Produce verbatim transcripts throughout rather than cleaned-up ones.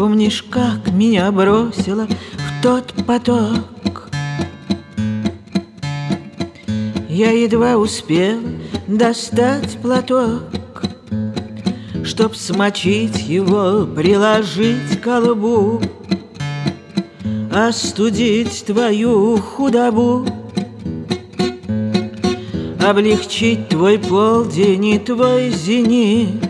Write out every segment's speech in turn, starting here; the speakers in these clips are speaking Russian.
Помнишь, как меня бросило в тот поток? Я едва успела достать платок, чтоб смочить его, приложить ко лбу, остудить твою худобу, облегчить твой полдень и твой зенит.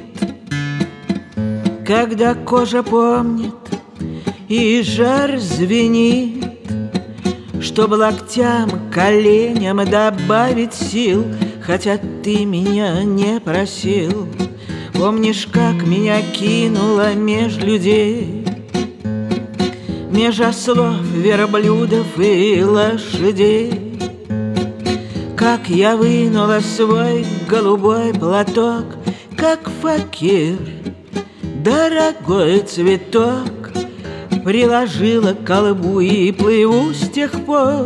Когда кожа помнит и жар звенит, чтоб локтям, коленям добавить сил, хотя ты меня не просил. Помнишь, как меня кинуло меж людей, меж ослов, верблюдов и лошадей? Как я вынула свой голубой платок, как факир дорогой цветок, приложила к колбу и плыву с тех пор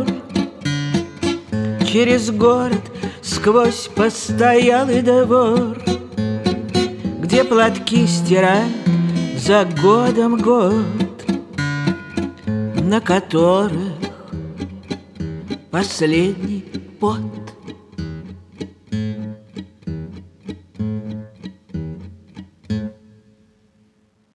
через город сквозь постоялый двор, где платки стирают за годом год, на которых последний пот.